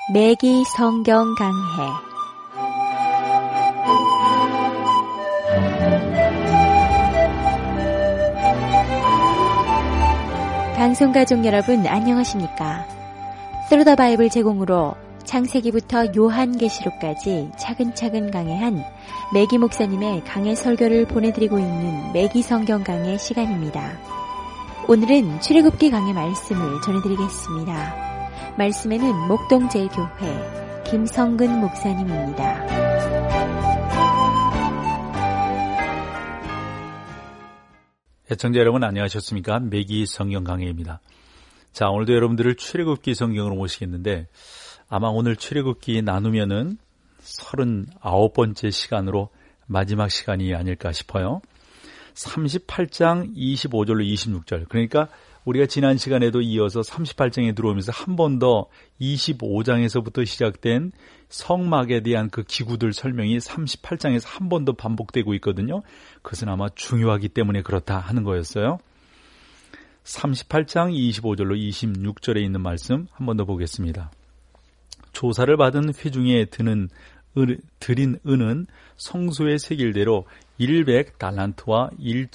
매기 성경 강해. 방송가족 여러분 안녕하십니까? 스루더 바이블 제공으로 창세기부터 요한계시록까지 차근차근 강해한 매기 목사님의 강해 설교를 보내드리고 있는 매기 성경 강해 시간입니다. 오늘은 출애굽기 강해 말씀을 전해드리겠습니다. 말씀에는 목동제일교회 김성근 목사님입니다. 애청자 여러분 안녕하셨습니까? 매기 성경 강해입니다. 자, 오늘도 여러분들을 출애굽기 성경으로 모시겠는데 아마 오늘 출애굽기 나누면은 39번째 시간으로 마지막 시간이 아닐까 싶어요. 38장 25절로 26절. 그러니까 우리가 지난 시간에도 이어서 38장에 들어오면서 한 번 더 25장에서부터 시작된 성막에 대한 그 기구들 설명이 38장에서 한 번 더 반복되고 있거든요. 그것은 아마 중요하기 때문에 그렇다 하는 거였어요. 38장 25절로 26절에 있는 말씀 한 번 더 보겠습니다. 조사를 받은 회중에 드린 은은 성소의 세길대로 100달란트와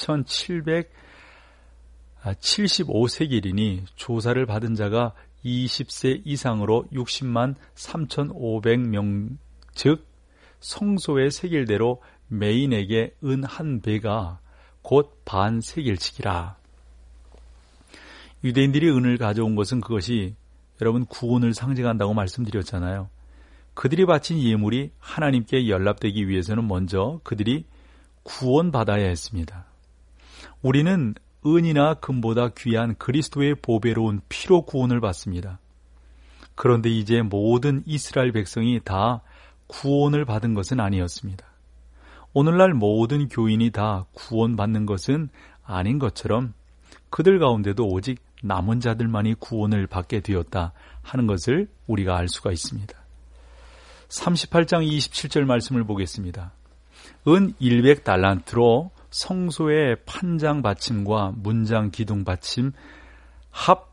1775세길이니 조사를 받은 자가 20세 이상으로 60만 3,500명, 즉 성소의 세길대로 매인에게 은 한 배가 곧 반 세길씩이라. 유대인들이 은을 가져온 것은 그것이 여러분 구원을 상징한다고 말씀드렸잖아요. 그들이 바친 예물이 하나님께 연락되기 위해서는 먼저 그들이 구원받아야 했습니다. 우리는 은이나 금보다 귀한 그리스도의 보배로운 피로 구원을 받습니다. 그런데 이제 모든 이스라엘 백성이 다 구원을 받은 것은 아니었습니다. 오늘날 모든 교인이 다 구원받는 것은 아닌 것처럼 그들 가운데도 오직 남은 자들만이 구원을 받게 되었다 하는 것을 우리가 알 수가 있습니다. 38장 27절 말씀을 보겠습니다. 은 100달란트로 성소의 판장 받침과 문장 기둥 받침 합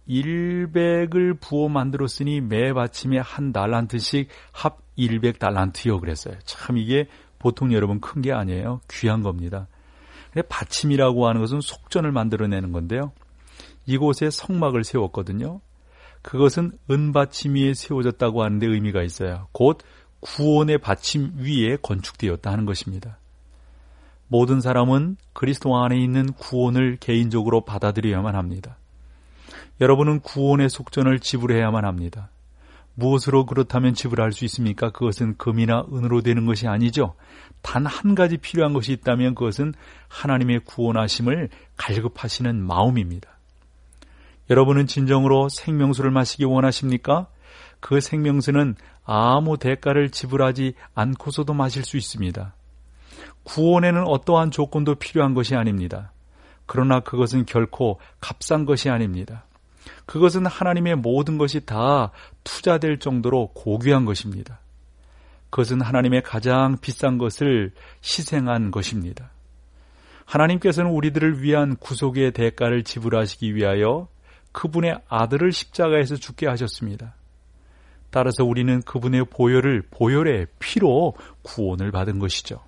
100을 부어 만들었으니 매 받침에 한 달란트씩 합 100달란트요 그랬어요. 참 이게 보통 여러분 큰 게 아니에요. 귀한 겁니다. 받침이라고 하는 것은 속전을 만들어내는 건데요. 이곳에 성막을 세웠거든요. 그것은 은받침 위에 세워졌다고 하는데 의미가 있어요. 곧 구원의 받침 위에 건축되었다 하는 것입니다. 모든 사람은 그리스도 안에 있는 구원을 개인적으로 받아들여야만 합니다. 여러분은 구원의 속전을 지불해야만 합니다. 무엇으로 그렇다면 지불할 수 있습니까? 그것은 금이나 은으로 되는 것이 아니죠. 단 한 가지 필요한 것이 있다면 그것은 하나님의 구원하심을 갈급하시는 마음입니다. 여러분은 진정으로 생명수를 마시기 원하십니까? 그 생명수는 아무 대가를 지불하지 않고서도 마실 수 있습니다. 구원에는 어떠한 조건도 필요한 것이 아닙니다. 그러나 그것은 결코 값싼 것이 아닙니다. 그것은 하나님의 모든 것이 다 투자될 정도로 고귀한 것입니다. 그것은 하나님의 가장 비싼 것을 희생한 것입니다. 하나님께서는 우리들을 위한 구속의 대가를 지불하시기 위하여 그분의 아들을 십자가에서 죽게 하셨습니다. 따라서 우리는 그분의 보혈의 피로 구원을 받은 것이죠.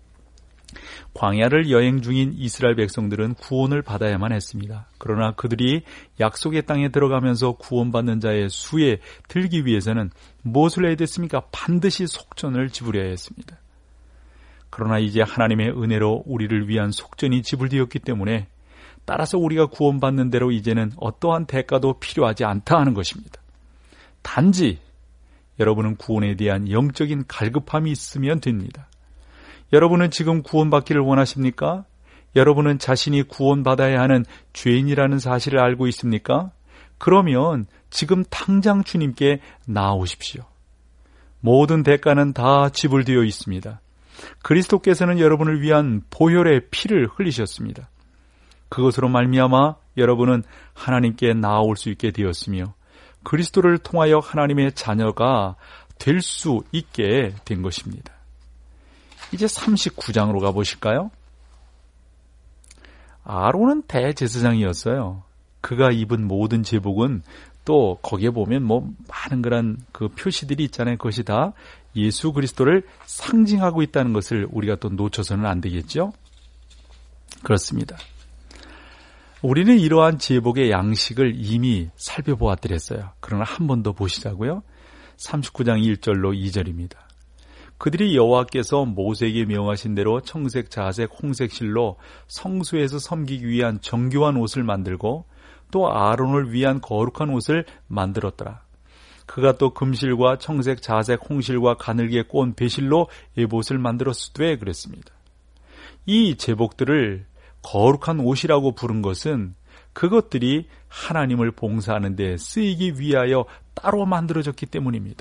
광야를 여행 중인 이스라엘 백성들은 구원을 받아야만 했습니다. 그러나 그들이 약속의 땅에 들어가면서 구원받는 자의 수에 들기 위해서는 무엇을 해야 됐습니까? 반드시 속전을 지불해야 했습니다. 그러나 이제 하나님의 은혜로 우리를 위한 속전이 지불되었기 때문에 따라서 우리가 구원받는 대로 이제는 어떠한 대가도 필요하지 않다 하는 것입니다. 단지 여러분은 구원에 대한 영적인 갈급함이 있으면 됩니다. 여러분은 지금 구원받기를 원하십니까? 여러분은 자신이 구원받아야 하는 죄인이라는 사실을 알고 있습니까? 그러면 지금 당장 주님께 나아오십시오. 모든 대가는 다 지불되어 있습니다. 그리스도께서는 여러분을 위한 보혈의 피를 흘리셨습니다. 그것으로 말미암아 여러분은 하나님께 나아올 수 있게 되었으며 그리스도를 통하여 하나님의 자녀가 될 수 있게 된 것입니다. 이제 39장으로 가보실까요? 아론은 대제사장이었어요. 그가 입은 모든 제복은 또 거기에 보면 많은 그런 그 표시들이 있잖아요. 그것이 다 예수 그리스도를 상징하고 있다는 것을 우리가 또 놓쳐서는 안 되겠죠. 그렇습니다. 우리는 이러한 제복의 양식을 이미 살펴보았더랬어요. 그러나 한 번 더 보시자고요. 39장 1절로 2절입니다. 그들이 여호와께서 모세에게 명하신 대로 청색, 자색, 홍색 실로 성소에서 섬기기 위한 정교한 옷을 만들고 또 아론을 위한 거룩한 옷을 만들었더라. 그가 또 금실과 청색, 자색, 홍실과 가늘게 꼰 배실로 에봇을 만들었으되 그랬습니다. 이 제복들을 거룩한 옷이라고 부른 것은 그것들이 하나님을 봉사하는 데 쓰이기 위하여 따로 만들어졌기 때문입니다.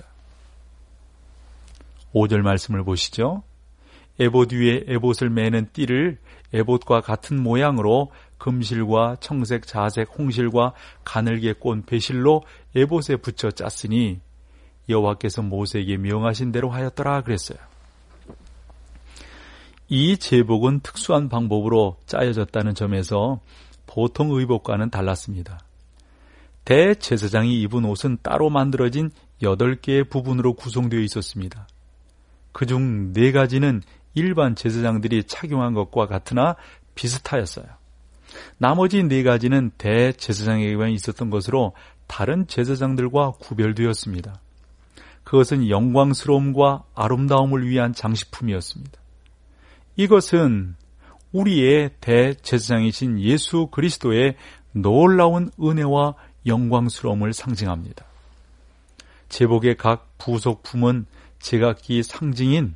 5절 말씀을 보시죠. 에봇 위에 에봇을 매는 띠를 에봇과 같은 모양으로 금실과 청색, 자색, 홍실과 가늘게 꼰 배실로 에봇에 붙여 짰으니 여호와께서 모세에게 명하신 대로 하였더라 그랬어요. 이 제복은 특수한 방법으로 짜여졌다는 점에서 보통 의복과는 달랐습니다. 대제사장이 입은 옷은 따로 만들어진 8개의 부분으로 구성되어 있었습니다. 그중 4가지는 일반 제사장들이 착용한 것과 같으나 비슷하였어요. 나머지 4가지는 대제사장에게만 있었던 것으로 다른 제사장들과 구별되었습니다. 그것은 영광스러움과 아름다움을 위한 장식품이었습니다. 이것은 우리의 대제사장이신 예수 그리스도의 놀라운 은혜와 영광스러움을 상징합니다. 제복의 각 부속품은 제각기 상징인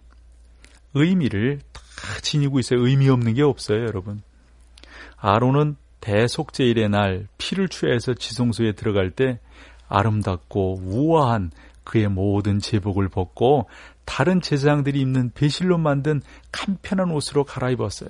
의미를 다 지니고 있어요. 의미 없는 게 없어요, 여러분. 아론은 대속제일의 날 피를 취해서 지성소에 들어갈 때 아름답고 우아한 그의 모든 제복을 벗고 다른 제사장들이 입는 배실로 만든 간편한 옷으로 갈아입었어요.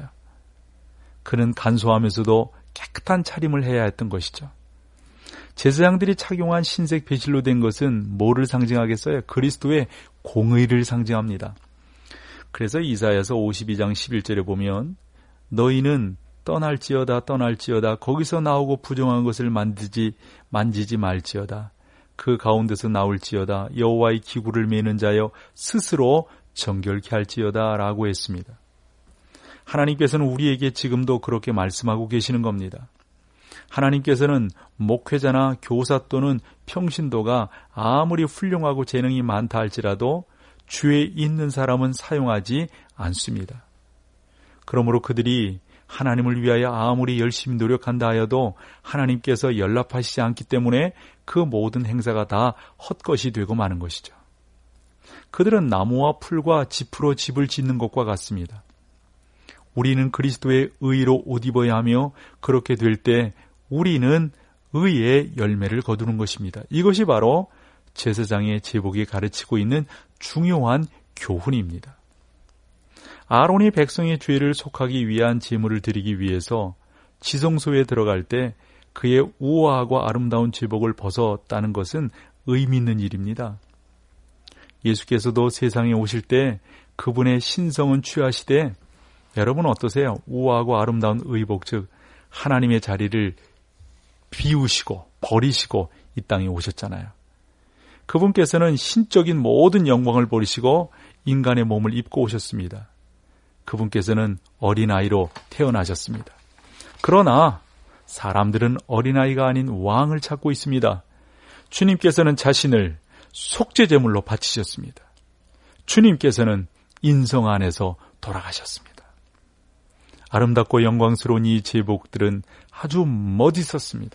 그는 간소하면서도 깨끗한 차림을 해야 했던 것이죠. 제사장들이 착용한 흰색 배실로 된 것은 뭐를 상징하겠어요? 그리스도의 공의를 상징합니다. 그래서 이사야서 52장 11절에 보면 너희는 떠날지어다 거기서 나오고 부정한 것을 만지지 말지어다. 그 가운데서 나올지어다. 여호와의 기구를 매는 자여 스스로 정결케 할지어다 라고 했습니다. 하나님께서는 우리에게 지금도 그렇게 말씀하고 계시는 겁니다. 하나님께서는 목회자나 교사 또는 평신도가 아무리 훌륭하고 재능이 많다 할지라도 주에 있는 사람은 사용하지 않습니다. 그러므로 그들이 하나님을 위하여 아무리 열심히 노력한다 하여도 하나님께서 연락하시지 않기 때문에 그 모든 행사가 다 헛것이 되고 마는 것이죠. 그들은 나무와 풀과 짚으로 집을 짓는 것과 같습니다. 우리는 그리스도의 의로 옷 입어야 하며 그렇게 될 때 우리는 의의 열매를 거두는 것입니다. 이것이 바로 제사장의 제복이 가르치고 있는 중요한 교훈입니다. 아론이 백성의 죄를 속하기 위한 제물을 드리기 위해서 지성소에 들어갈 때 그의 우아하고 아름다운 제복을 벗었다는 것은 의미 있는 일입니다. 예수께서도 세상에 오실 때 그분의 신성은 취하시되 여러분 어떠세요? 우아하고 아름다운 의복, 즉 하나님의 자리를 비우시고 버리시고 이 땅에 오셨잖아요. 그분께서는 신적인 모든 영광을 버리시고 인간의 몸을 입고 오셨습니다. 그분께서는 어린아이로 태어나셨습니다. 그러나 사람들은 어린아이가 아닌 왕을 찾고 있습니다. 주님께서는 자신을 속죄제물로 바치셨습니다. 주님께서는 인성 안에서 돌아가셨습니다. 아름답고 영광스러운 이 제복들은 아주 멋있었습니다.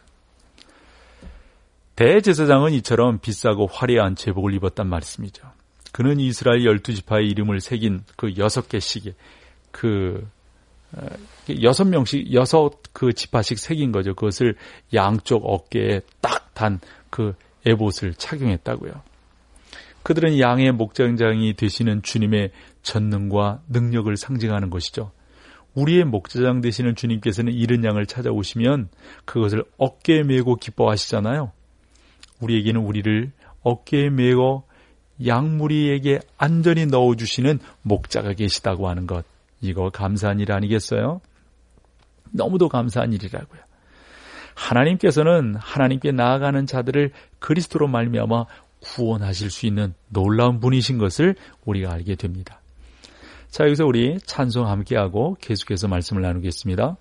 대제사장은 이처럼 비싸고 화려한 제복을 입었단 말씀이죠. 그는 이스라엘 12지파의 이름을 새긴 그 6개씩의 그 6명씩 6 지파씩 새긴 거죠. 그것을 양쪽 어깨에 딱 단 그 에봇을 착용했다고요. 그들은 양의 목장장이 되시는 주님의 전능과 능력을 상징하는 것이죠. 우리의 목자장 되시는 주님께서는 이른 양을 찾아오시면 그것을 어깨에 메고 기뻐하시잖아요. 우리에게는 우리를 어깨에 메고 양무리에게 안전히 넣어주시는 목자가 계시다고 하는 것, 이거 감사한 일 아니겠어요? 너무도 감사한 일이라고요. 하나님께서는 하나님께 나아가는 자들을 그리스도로 말미암아 구원하실 수 있는 놀라운 분이신 것을 우리가 알게 됩니다. 자, 여기서 우리 찬송 함께하고 계속해서 말씀을 나누겠습니다.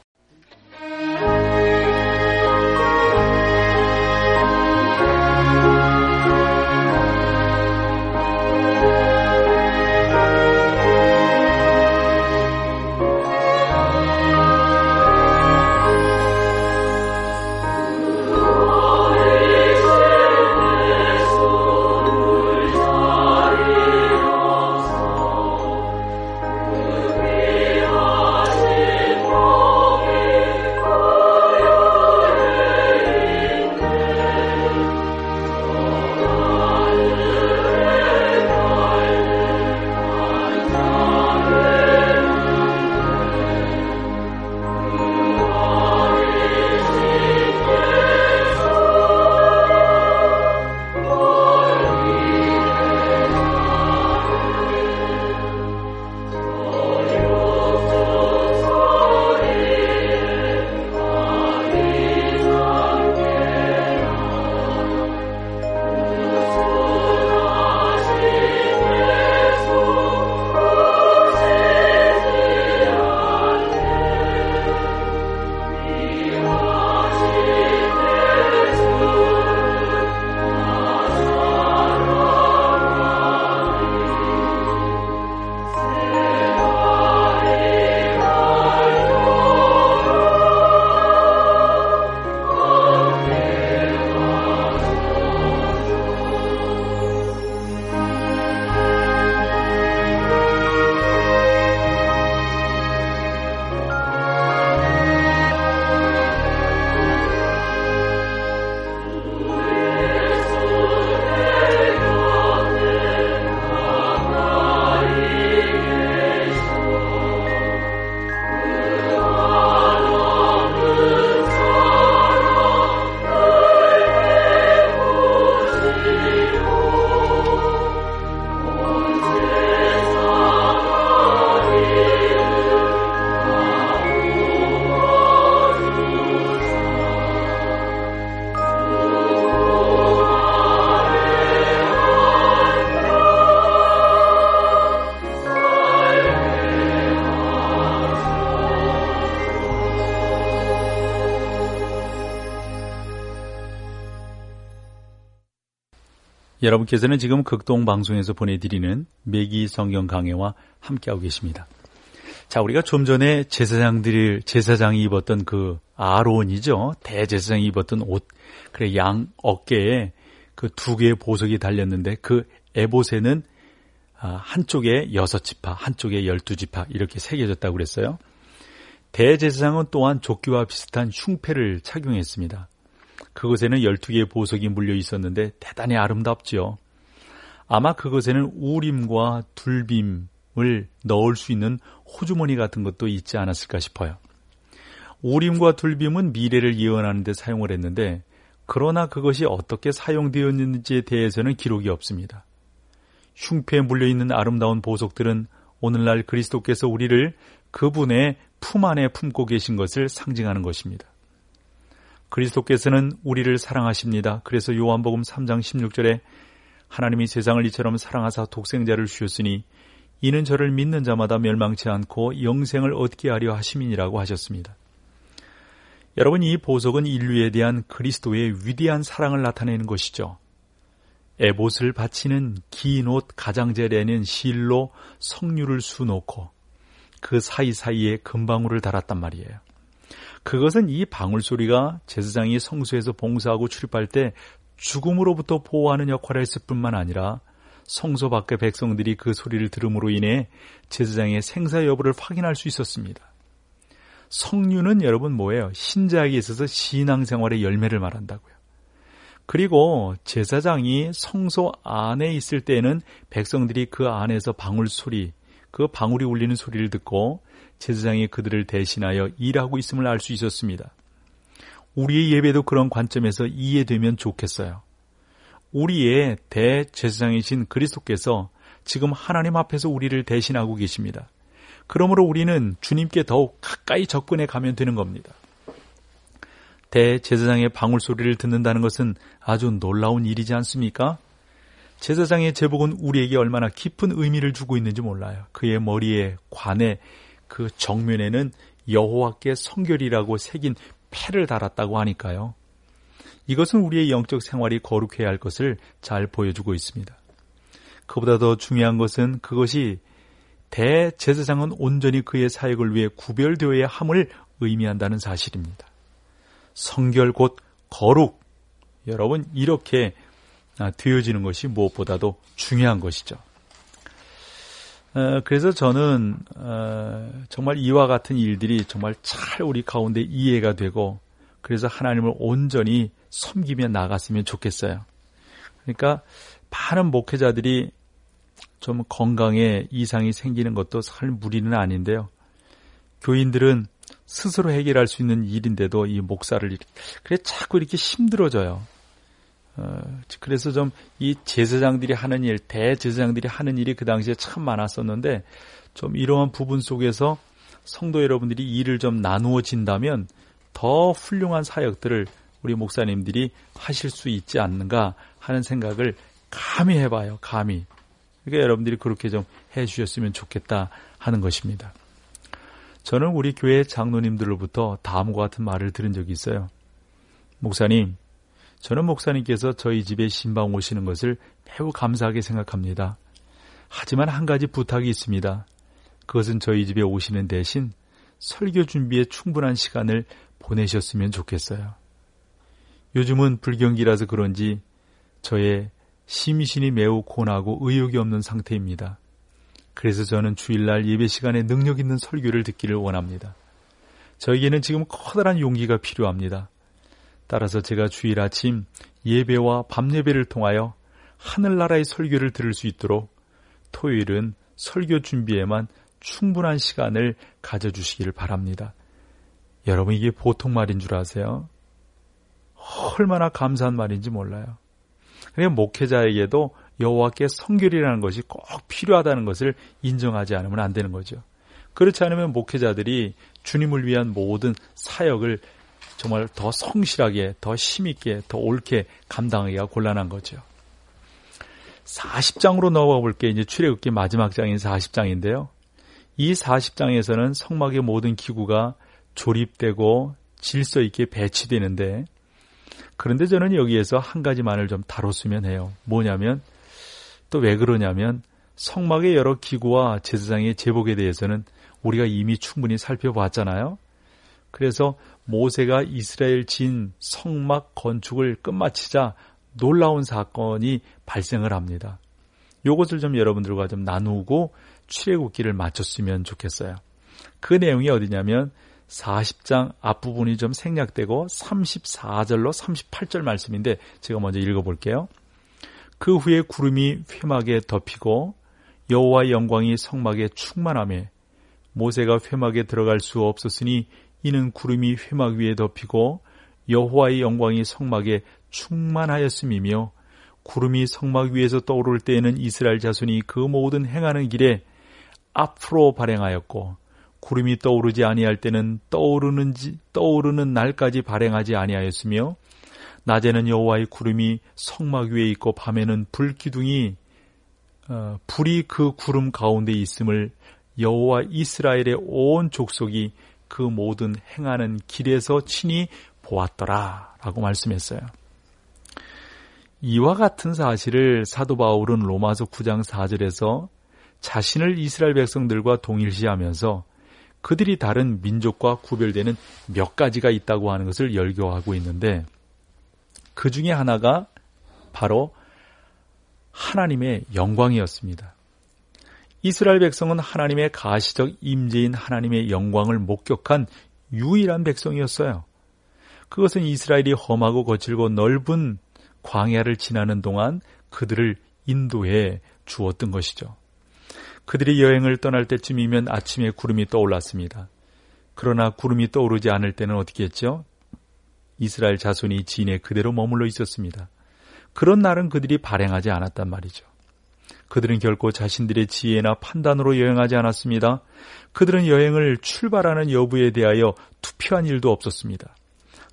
여러분께서는 지금 극동방송에서 보내드리는 매기 성경 강해와 함께하고 계십니다. 자, 우리가 좀 전에 제사장이 입었던 그 아론이죠. 대제사장이 입었던 옷, 그래 양 어깨에 그 2개의 보석이 달렸는데 그 에봇에는 한쪽에 6지파, 한쪽에 12지파 이렇게 새겨졌다고 그랬어요. 대제사장은 또한 조끼와 비슷한 흉패를 착용했습니다. 그것에는 12개의 보석이 물려 있었는데 대단히 아름답죠. 아마 그것에는 우림과 둘빔을 넣을 수 있는 호주머니 같은 것도 있지 않았을까 싶어요. 우림과 둘빔은 미래를 예언하는 데 사용을 했는데 그러나 그것이 어떻게 사용되었는지에 대해서는 기록이 없습니다. 흉패에 물려있는 아름다운 보석들은 오늘날 그리스도께서 우리를 그분의 품 안에 품고 계신 것을 상징하는 것입니다. 그리스도께서는 우리를 사랑하십니다. 그래서 요한복음 3장 16절에 하나님이 세상을 이처럼 사랑하사 독생자를 주셨으니 이는 저를 믿는 자마다 멸망치 않고 영생을 얻게 하려 하심이니라고 하셨습니다. 여러분, 이 보석은 인류에 대한 그리스도의 위대한 사랑을 나타내는 것이죠. 에봇을 바치는 긴 옷 가장자리에는 실로 석류를 수놓고 그 사이사이에 금방울을 달았단 말이에요. 그것은 이 방울소리가 제사장이 성소에서 봉사하고 출입할 때 죽음으로부터 보호하는 역할을 했을 뿐만 아니라 성소 밖의 백성들이 그 소리를 들음으로 인해 제사장의 생사 여부를 확인할 수 있었습니다. 석류는 여러분 뭐예요? 신자에게 있어서 신앙생활의 열매를 말한다고요. 그리고 제사장이 성소 안에 있을 때에는 백성들이 그 안에서 방울소리, 그 방울이 울리는 소리를 듣고 제사장이 그들을 대신하여 일하고 있음을 알 수 있었습니다. 우리의 예배도 그런 관점에서 이해되면 좋겠어요. 우리의 대제사장이신 그리스도께서 지금 하나님 앞에서 우리를 대신하고 계십니다. 그러므로 우리는 주님께 더욱 가까이 접근해 가면 되는 겁니다. 대제사장의 방울소리를 듣는다는 것은 아주 놀라운 일이지 않습니까? 제사장의 제복은 우리에게 얼마나 깊은 의미를 주고 있는지 몰라요. 그의 머리에 관에 그 정면에는 여호와께 성결이라고 새긴 패를 달았다고 하니까요. 이것은 우리의 영적 생활이 거룩해야 할 것을 잘 보여주고 있습니다. 그보다 더 중요한 것은 그것이 대제사장은 온전히 그의 사역을 위해 구별되어야 함을 의미한다는 사실입니다. 성결 곧 거룩, 여러분 이렇게 되어지는 것이 무엇보다도 중요한 것이죠. 그래서 저는 정말 이와 같은 일들이 정말 잘 우리 가운데 이해가 되고 그래서 하나님을 온전히 섬기며 나갔으면 좋겠어요. 그러니까 많은 목회자들이 좀 건강에 이상이 생기는 것도 살 무리는 아닌데요. 교인들은 스스로 해결할 수 있는 일인데도 이 목사를 그래 자꾸 이렇게 힘들어져요. 그래서 좀 이 제사장들이 하는 일, 대제사장들이 하는 일이 그 당시에 참 많았었는데 좀 이러한 부분 속에서 성도 여러분들이 일을 좀 나누어진다면 더 훌륭한 사역들을 우리 목사님들이 하실 수 있지 않는가 하는 생각을 감히 해봐요. 감히. 그러니까 여러분들이 그렇게 좀 해주셨으면 좋겠다 하는 것입니다. 저는 우리 교회 장로님들로부터 다음과 같은 말을 들은 적이 있어요. 목사님, 저는 목사님께서 저희 집에 신방 오시는 것을 매우 감사하게 생각합니다. 하지만 한 가지 부탁이 있습니다. 그것은 저희 집에 오시는 대신 설교 준비에 충분한 시간을 보내셨으면 좋겠어요. 요즘은 불경기라서 그런지 저의 심신이 매우 고나고 의욕이 없는 상태입니다. 그래서 저는 주일날 예배 시간에 능력 있는 설교를 듣기를 원합니다. 저에게는 지금 커다란 용기가 필요합니다. 따라서 제가 주일 아침 예배와 밤 예배를 통하여 하늘나라의 설교를 들을 수 있도록 토요일은 설교 준비에만 충분한 시간을 가져주시기를 바랍니다. 여러분 이게 보통 말인 줄 아세요? 얼마나 감사한 말인지 몰라요. 그러니까 목회자에게도 여호와께 성결이라는 것이 꼭 필요하다는 것을 인정하지 않으면 안 되는 거죠. 그렇지 않으면 목회자들이 주님을 위한 모든 사역을 정말 더 성실하게, 더 힘있게, 더 옳게 감당하기가 곤란한 거죠. 40장으로 넘어가 볼게요. 이제 출애굽기 마지막 장인 40장인데요. 이 40장에서는 성막의 모든 기구가 조립되고 질서 있게 배치되는데 그런데 저는 여기에서 한 가지만을 좀 다뤘으면 해요. 뭐냐면 또 왜 그러냐면 성막의 여러 기구와 제사장의 제복에 대해서는 우리가 이미 충분히 살펴봤잖아요. 그래서 모세가 이스라엘 진 성막 건축을 끝마치자 놀라운 사건이 발생을 합니다. 이것을 좀 여러분들과 좀 나누고 출애굽기를 마쳤으면 좋겠어요. 그 내용이 어디냐면 40장 앞부분이 좀 생략되고 34절로 38절 말씀인데 제가 먼저 읽어볼게요. 그 후에 구름이 회막에 덮이고 여호와의 영광이 성막에 충만하며 모세가 회막에 들어갈 수 없었으니 이는 구름이 회막 위에 덮이고 여호와의 영광이 성막에 충만하였음이며 구름이 성막 위에서 떠오를 때에는 이스라엘 자손이 그 모든 행하는 길에 앞으로 발행하였고 구름이 떠오르지 아니할 때는 떠오르는 날까지 발행하지 아니하였으며 낮에는 여호와의 구름이 성막 위에 있고 밤에는 불기둥이 불이 그 구름 가운데 있음을 여호와 이스라엘의 온 족속이 그 모든 행하는 길에서 친히 보았더라 라고 말씀했어요. 이와 같은 사실을 사도 바울은 로마서 9장 4절에서 자신을 이스라엘 백성들과 동일시하면서 그들이 다른 민족과 구별되는 몇 가지가 있다고 하는 것을 열거하고 있는데 그 중에 하나가 바로 하나님의 영광이었습니다. 이스라엘 백성은 하나님의 가시적 임재인 하나님의 영광을 목격한 유일한 백성이었어요. 그것은 이스라엘이 험하고 거칠고 넓은 광야를 지나는 동안 그들을 인도해 주었던 것이죠. 그들이 여행을 떠날 때쯤이면 아침에 구름이 떠올랐습니다. 그러나 구름이 떠오르지 않을 때는 어떻게 했죠? 이스라엘 자손이 진에 그대로 머물러 있었습니다. 그런 날은 그들이 발행하지 않았단 말이죠. 그들은 결코 자신들의 지혜나 판단으로 여행하지 않았습니다. 그들은 여행을 출발하는 여부에 대하여 투표한 일도 없었습니다.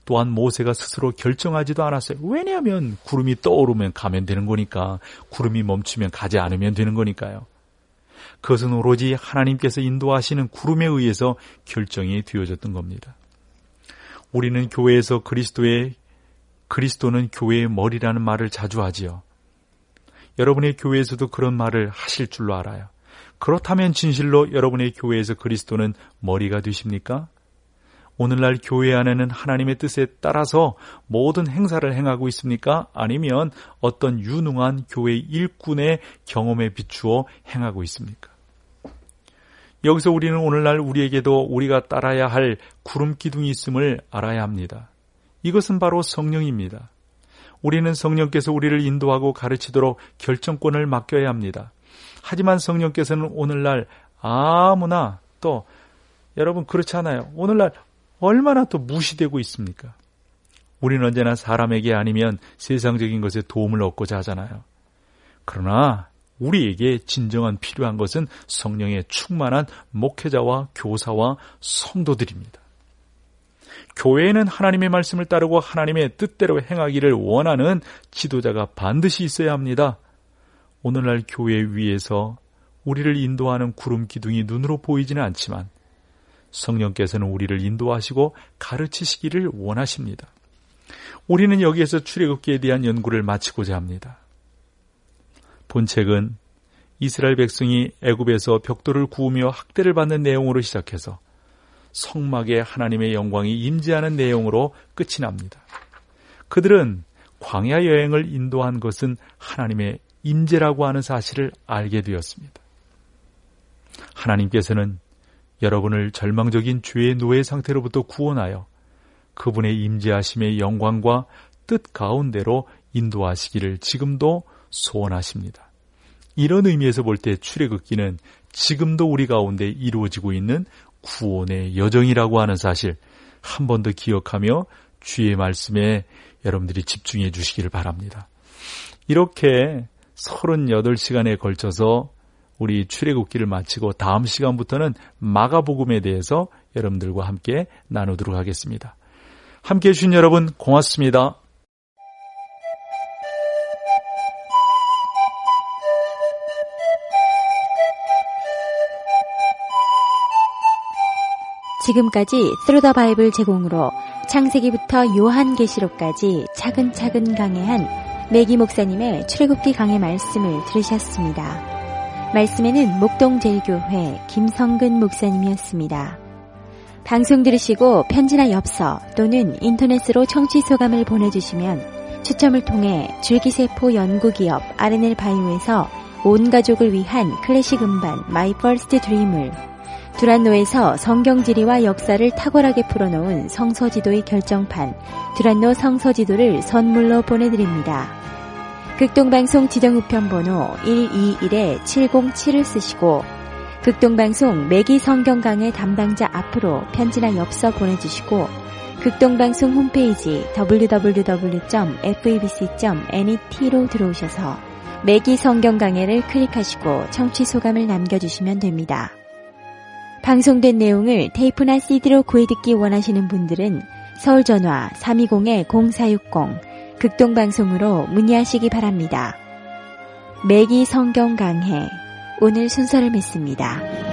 또한 모세가 스스로 결정하지도 않았어요. 왜냐하면 구름이 떠오르면 가면 되는 거니까, 구름이 멈추면 가지 않으면 되는 거니까요. 그것은 오로지 하나님께서 인도하시는 구름에 의해서 결정이 되어졌던 겁니다. 우리는 교회에서 그리스도는 교회의 머리라는 말을 자주 하지요. 여러분의 교회에서도 그런 말을 하실 줄로 알아요. 그렇다면 진실로 여러분의 교회에서 그리스도는 머리가 되십니까? 오늘날 교회 안에는 하나님의 뜻에 따라서 모든 행사를 행하고 있습니까? 아니면 어떤 유능한 교회 일꾼의 경험에 비추어 행하고 있습니까? 여기서 우리는 오늘날 우리에게도 우리가 따라야 할 구름 기둥이 있음을 알아야 합니다. 이것은 바로 성령입니다. 우리는 성령께서 우리를 인도하고 가르치도록 결정권을 맡겨야 합니다. 하지만 성령께서는 오늘날 아무나 또 여러분 그렇지 않아요. 오늘날 얼마나 또 무시되고 있습니까? 우리는 언제나 사람에게 아니면 세상적인 것에 도움을 얻고자 하잖아요. 그러나 우리에게 진정한 필요한 것은 성령의 충만한 목회자와 교사와 성도들입니다. 교회에는 하나님의 말씀을 따르고 하나님의 뜻대로 행하기를 원하는 지도자가 반드시 있어야 합니다. 오늘날 교회 위에서 우리를 인도하는 구름 기둥이 눈으로 보이지는 않지만 성령께서는 우리를 인도하시고 가르치시기를 원하십니다. 우리는 여기에서 출애굽기에 대한 연구를 마치고자 합니다. 본책은 이스라엘 백성이 애굽에서 벽돌을 구우며 학대를 받는 내용으로 시작해서 성막에 하나님의 영광이 임재하는 내용으로 끝이 납니다. 그들은 광야 여행을 인도한 것은 하나님의 임재라고 하는 사실을 알게 되었습니다. 하나님께서는 여러분을 절망적인 죄의 노예 상태로부터 구원하여 그분의 임재하심의 영광과 뜻 가운데로 인도하시기를 지금도 소원하십니다. 이런 의미에서 볼 때 출애굽기는 지금도 우리 가운데 이루어지고 있는 구원의 여정이라고 하는 사실 한 번 더 기억하며 주의 말씀에 여러분들이 집중해 주시기를 바랍니다. 이렇게 38시간에 걸쳐서 우리 출애굽기를 마치고 다음 시간부터는 마가복음에 대해서 여러분들과 함께 나누도록 하겠습니다. 함께해 주신 여러분 고맙습니다. 지금까지 스루 더 바이블 제공으로 창세기부터 요한계시록까지 차근차근 강해한 매기 목사님의 출애굽기 강해 말씀을 들으셨습니다. 말씀에는 목동제일교회 김성근 목사님이었습니다. 방송 들으시고 편지나 엽서 또는 인터넷으로 청취 소감을 보내주시면 추첨을 통해 줄기세포 연구기업 R&L 바이오에서 온 가족을 위한 클래식 음반 마이 퍼스트 드림을, 두란노에서 성경지리와 역사를 탁월하게 풀어놓은 성서지도의 결정판 두란노 성서지도를 선물로 보내드립니다. 극동방송 지정우편번호 121-707을 쓰시고 극동방송 매기 성경강의 담당자 앞으로 편지나 엽서 보내주시고 극동방송 홈페이지 www.febc.net로 들어오셔서 매기 성경강해를 클릭하시고 청취소감을 남겨주시면 됩니다. 방송된 내용을 테이프나 CD로 구해듣기 원하시는 분들은 서울전화 320-0460 극동방송으로 문의하시기 바랍니다. 매기 성경 강해, 오늘 순서를 맺습니다.